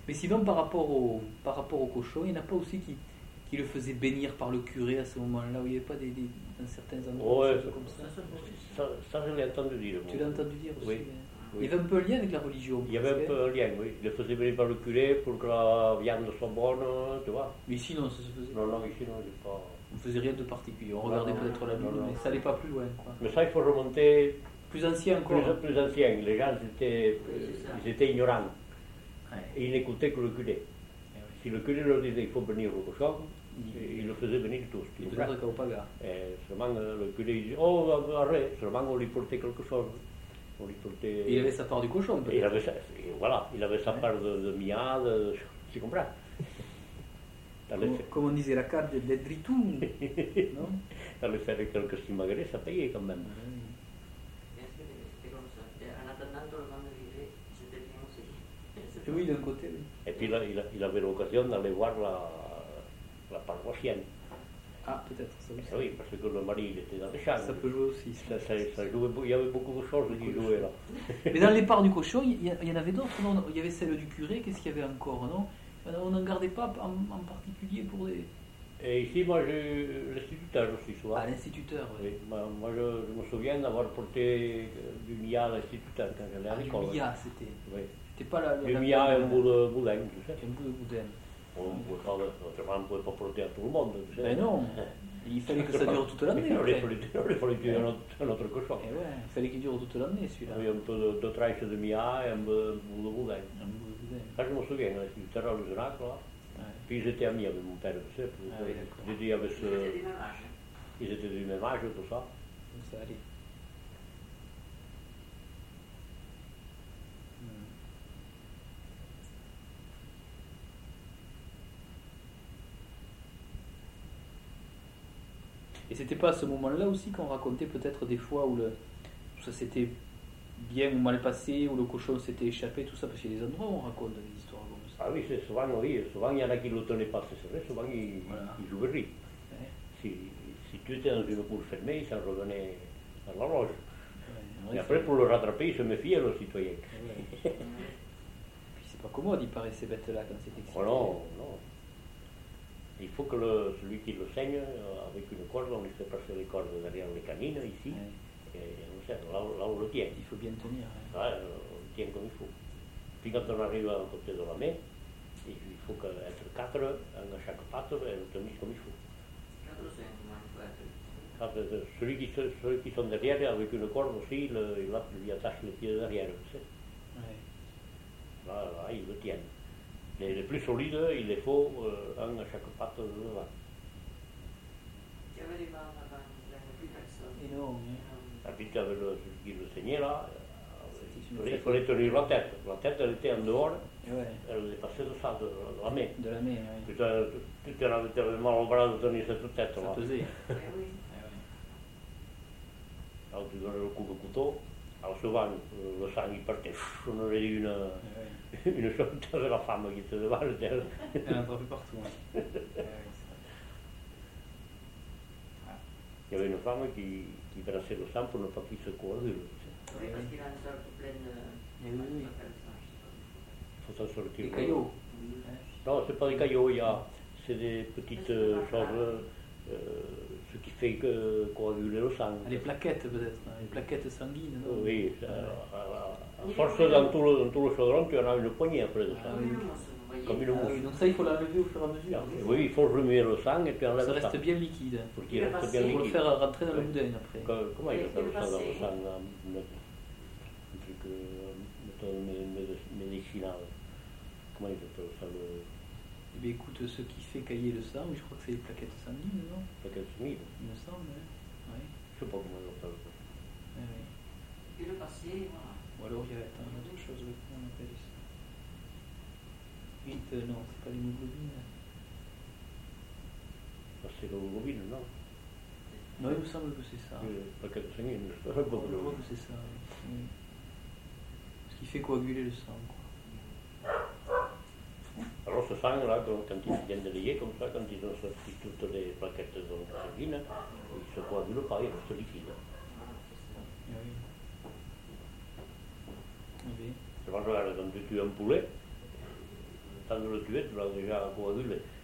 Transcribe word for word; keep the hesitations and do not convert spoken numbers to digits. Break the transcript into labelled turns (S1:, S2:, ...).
S1: Mais sinon, par rapport au, par rapport au cochon, il n'y en a pas aussi qui, qui le faisaient bénir par le curé à ce moment-là, où il n'y avait pas des, des, dans certains endroits
S2: Ouais,
S1: des choses comme ça.
S2: Ça, ça je l'ai entendu dire.
S1: Tu l'as entendu dire aussi
S2: Oui.
S1: hein.
S2: Oui.
S1: Il y avait un peu un lien avec la religion.
S2: Il y avait un peu un lien, oui. Il le faisait bénir par le curé pour que la viande soit bonne, tu vois.
S1: Mais ici, non, ça se faisait.
S2: Non, non, ici, non, il n'est pas.
S1: On ne faisait rien de particulier. On
S2: Non,
S1: regardait
S2: non,
S1: peut-être la
S2: non,
S1: lune,
S2: non.
S1: mais ça n'allait pas plus loin. Quoi.
S2: Mais ça, il faut remonter
S1: Plus ancien encore.
S2: plus, plus ancien. Les gens étaient, ils étaient ignorants.
S1: Ouais.
S2: Et ils n'écoutaient que le curé.
S1: Eh oui.
S2: Si le curé leur disait qu'il faut bénir le cochon, il le faisait bénir tous. tu
S1: Il
S2: comprends?
S1: faisait au paga.
S2: Et seulement euh, le curé il dit oh arrête, seulement on lui portait quelque chose. On lui portait.
S1: Et il avait sa part du cochon,
S2: Et il
S1: peut-être.
S2: avait sa, et voilà, il avait sa
S1: Ouais.
S2: part de, de mia, de, tu comprends? Dans les,
S1: Comme, comme on disait la carte d'Edritou. Non
S2: dans les faire quelques simagrées, ça payait quand même.
S3: C'était comme ça. Et en attendant, tout le monde vivait, c'était bien aussi.
S1: Et oui, d'un côté, oui.
S2: Et puis là, il, a- il avait l'occasion d'aller voir la, la paroissienne.
S1: Ah, peut-être, ça aussi.
S2: Ah oui, parce que le mari il était dans les champs.
S1: Ça peut jouer aussi.
S2: Ça, ça- ça jouait beau- il y avait beaucoup de choses qui
S1: Beaucoup de
S2: jouaient là.
S1: Mais dans les parts du cochon, il y, il y en avait d'autres, non? Il y avait celle du curé, qu'est-ce qu'il y avait encore, non? On n'en gardait pas en, en particulier pour les...
S2: Et ici, moi, j'ai eu l'instituteur aussi souvent.
S1: Ah, l'instituteur, oui.
S2: Oui, moi, moi, je, je me souviens d'avoir porté euh, du mia à l'instituteur quand j'allais à
S1: Ah, du
S2: l'école.
S1: Mia, c'était.
S2: Oui.
S1: C'était pas la... la
S2: Du
S1: la-
S2: mia et
S1: la-
S2: un bout de boudin, tu sais.
S1: Un bout de boudin.
S2: On ne pouvait pas, autrement, on ne pouvait pas porter à tout le monde. Tu sais.
S1: Ben non, il fallait que ça dure toute l'année.
S2: Il
S1: après.
S2: fallait, il fallait tuer un autre, un autre cochon.
S1: Eh ouais, il fallait qu'il dure toute l'année, celui-là.
S2: Il y avait un peu de, de tranche de mia et un peu- un bout de boudin.
S1: Un bout de boudin.
S2: Ça, je me souviens, l'instituteur à l'Usenac, là.
S1: Ouais.
S2: Puis ils étaient amis avec mon père, tu sais.
S1: Ah oui, d'accord.
S2: Ils étaient avec ce-
S3: C'était du même âge.
S2: ils étaient du même âge, tout ça.
S1: Comme ça, allez. Hmm. Et c'était pas à ce moment-là aussi qu'on racontait peut-être des fois où, le, où ça s'était bien ou mal passé, où le cochon s'était échappé, tout ça, parce qu'il y a des endroits où on raconte des histoires comme ça.
S2: Ah oui, c'est souvent, oui, souvent il y en a qui ne le tenaient pas, c'est vrai, souvent ils,
S1: Voilà.
S2: ils jouaient rire.
S1: Ouais.
S2: Si, si tu étais dans une cour fermée, ça revenait dans la loge.
S1: Ouais,
S2: Et
S1: ouais,
S2: après,
S1: c'est-
S2: pour le rattraper, il se méfiait, le citoyen.
S1: ouais. Puis c'est pas commode, il paraît ces bêtes-là quand c'est excité.
S2: Oh non, non. Il faut que le, celui qui le saigne, euh, avec une corde, on lui fait passer les cordes derrière les canines, ici,
S1: Ouais.
S2: et on serre, là, où- là où on le tient.
S1: Il faut bien tenir. hein.
S2: Ouais, on le tient comme il faut. Puis quand on arrive à côté de la main, il faut que- être quatre, un à chaque patte, et le tenir comme il faut.
S3: Quatre ou cinq, moi, il faut être.
S2: Quand, euh, celui qui, se- ceux qui sont derrière, avec une corde aussi, le, il, a- il lui attache les pieds derrière, tu sais.
S1: Ouais.
S2: Là, là, ils le tiennent. Les, les plus solides, il les faut euh, un à chaque patte de devant.
S3: Il y avait des bandes avant, il n'y avait plus personne.
S1: Énorme. hein.
S2: Et puis tu avais le, celui qui le saignait là, euh,
S1: C'était
S2: il
S1: une
S2: fallait, il
S1: fête.
S2: fallait tenir la tête. La tête, elle était en dehors,
S1: Et ouais,
S2: elle dépassait de ça, de, de la main.
S1: de la main, ouais.
S2: Tu t'en- tu t'en avais tellement au bras de tenir cette tête
S1: Ça
S2: là.
S1: pesait.
S3: Eh oui.
S1: Eh ouais.
S2: Alors tu donnais le coup de couteau, alors souvent euh, le sang il partait, Pff, on aurait eu une,
S1: Eh ouais.
S2: une chose, tu avais la femme qui était devant elle.
S1: Elle en attrapait partout. hein. Eh ouais,
S2: Il y avait une femme qui, qui brassait le sang pour ne pas qu'il se coagule.
S3: Oui, parce qu'il a une sorte pleine de.
S1: Eh oui, oui.
S2: Il faut s'en sortir.
S1: Des caillots.
S2: Non, c'est pas des caillots, il y a, c'est des petites euh, choses, euh, ce qui fait que coaguler le sang.
S1: Ah, les plaquettes peut-être, hein, les plaquettes sanguines, non?
S2: Oui, ça,
S1: Ouais.
S2: à, à- à force dans tout, le, dans tout le chaudron, tu en as une poignée après de
S1: Ah
S2: ça.
S1: oui.
S2: Comme une
S1: Ah
S2: mousse.
S1: oui, donc ça il faut l'enlever au fur et à mesure.
S2: Et oui, il faut remuer le sang et puis enlève
S1: Ça
S2: le sang.
S1: reste bien liquide.
S2: Pour qu'il
S3: Il est
S2: reste
S3: passé.
S2: bien
S1: Il faut le
S2: liquide.
S1: faire rentrer dans le
S2: Oui.
S1: boudin après.
S2: Co- Comment il
S3: Il
S2: appelle
S3: est
S2: ça dans le
S3: passé.
S2: sang là, un un truc euh, mettons, mé- mé- médicinal. Comment ils appellent ça le
S1: Eh bien écoute, ce qui fait cailler le sang, je crois que c'est les plaquettes sanguines, non?
S2: paquet smide?
S1: Il me semble, hein. Oui.
S2: Je sais pas comment ils appellent ça.
S1: Oui, oui.
S3: Et le passé, voilà.
S1: Ou alors il y a attends, il y a autre chose, oui, comment on appelle ça? Vite, non, c'est pas l'hémoglobine.
S2: Ça, c'est l'hémoglobine, non?
S1: Non, il me semble que c'est ça.
S2: Le paquet de sanguine, je sais
S1: Je
S2: pas.
S1: crois que c'est ça, oui. Oui. Ce qui fait coaguler le sang, quoi.
S2: Alors ce sang-là, quand quand ils viennent de lier comme ça, quand ils ont sorti toutes les plaquettes de sanguine, il se coagule pas, il reste liquide.
S1: Eh oui. Eh bien.
S2: C'est pas grave, quand tu tues un poulet, sans le tuer, tu l'as déjà coagulé.